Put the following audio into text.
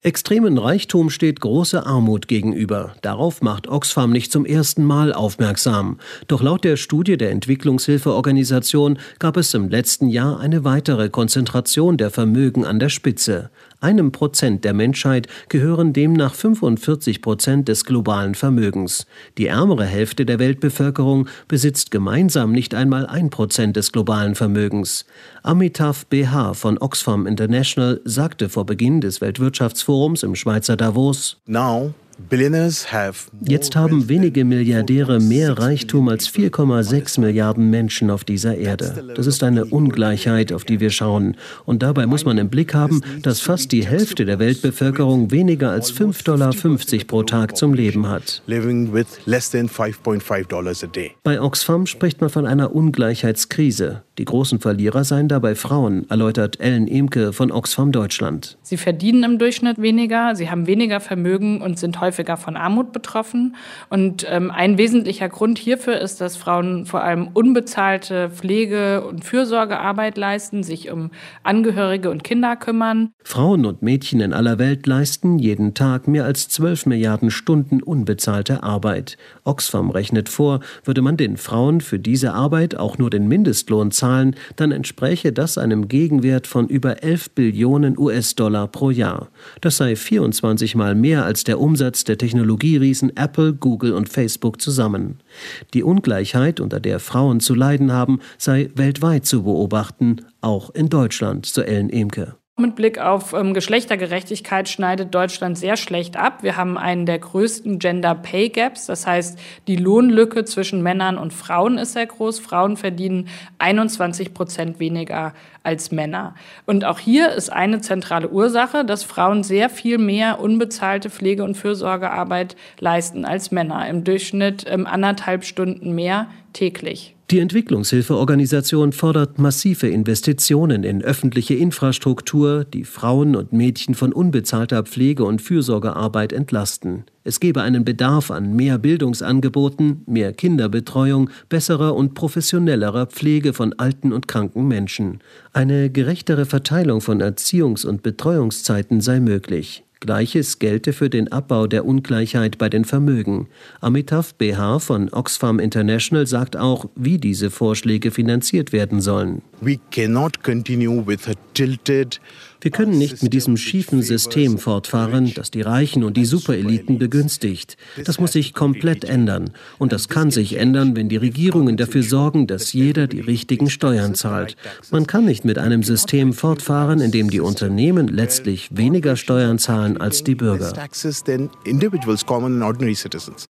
Extremen Reichtum steht große Armut gegenüber. Darauf macht Oxfam nicht zum ersten Mal aufmerksam. Doch laut der Studie der Entwicklungshilfeorganisation gab es im letzten Jahr eine weitere Konzentration der Vermögen an der Spitze. 1% der Menschheit gehören demnach 45% des globalen Vermögens. Die ärmere Hälfte der Weltbevölkerung besitzt gemeinsam nicht einmal 1% des globalen Vermögens. Amitav BH von Oxfam International sagte vor Beginn des Weltwirtschaftsforums im Schweizer Davos: Jetzt haben wenige Milliardäre mehr Reichtum als 4,6 Milliarden Menschen auf dieser Erde. Das ist eine Ungleichheit, auf die wir schauen. Und dabei muss man im Blick haben, dass fast die Hälfte der Weltbevölkerung weniger als $5,50 pro Tag zum Leben hat. Bei Oxfam spricht man von einer Ungleichheitskrise. Die großen Verlierer seien dabei Frauen, erläutert Ellen Emke von Oxfam Deutschland. Sie verdienen im Durchschnitt weniger, sie haben weniger Vermögen und sind häufiger von Armut betroffen. Und ein wesentlicher Grund hierfür ist, dass Frauen vor allem unbezahlte Pflege- und Fürsorgearbeit leisten, sich um Angehörige und Kinder kümmern. Frauen und Mädchen in aller Welt leisten jeden Tag mehr als 12 Milliarden Stunden unbezahlte Arbeit. Oxfam rechnet vor, würde man den Frauen für diese Arbeit auch nur den Mindestlohn zahlen, dann entspräche das einem Gegenwert von über 11 Billionen US-Dollar pro Jahr. Das sei 24 Mal mehr als der Umsatz der Technologieriesen Apple, Google und Facebook zusammen. Die Ungleichheit, unter der Frauen zu leiden haben, sei weltweit zu beobachten, auch in Deutschland, so Ellen Emke. Mit Blick auf Geschlechtergerechtigkeit schneidet Deutschland sehr schlecht ab. Wir haben einen der größten Gender Pay Gaps. Das heißt, die Lohnlücke zwischen Männern und Frauen ist sehr groß. Frauen verdienen 21% weniger als Männer. Und auch hier ist eine zentrale Ursache, dass Frauen sehr viel mehr unbezahlte Pflege- und Fürsorgearbeit leisten als Männer. Im Durchschnitt 1,5 Stunden mehr täglich. Die Entwicklungshilfeorganisation fordert massive Investitionen in öffentliche Infrastruktur, die Frauen und Mädchen von unbezahlter Pflege- und Fürsorgearbeit entlasten. Es gebe einen Bedarf an mehr Bildungsangeboten, mehr Kinderbetreuung, besserer und professionellerer Pflege von alten und kranken Menschen. Eine gerechtere Verteilung von Erziehungs- und Betreuungszeiten sei möglich. Gleiches gelte für den Abbau der Ungleichheit bei den Vermögen. Amitav BH von Oxfam International sagt auch, wie diese Vorschläge finanziert werden sollen. Wir können nicht mit diesem schiefen System fortfahren, das die Reichen und die Supereliten begünstigt. Das muss sich komplett ändern. Und das kann sich ändern, wenn die Regierungen dafür sorgen, dass jeder die richtigen Steuern zahlt. Man kann nicht mit einem System fortfahren, in dem die Unternehmen letztlich weniger Steuern zahlen als die Bürger.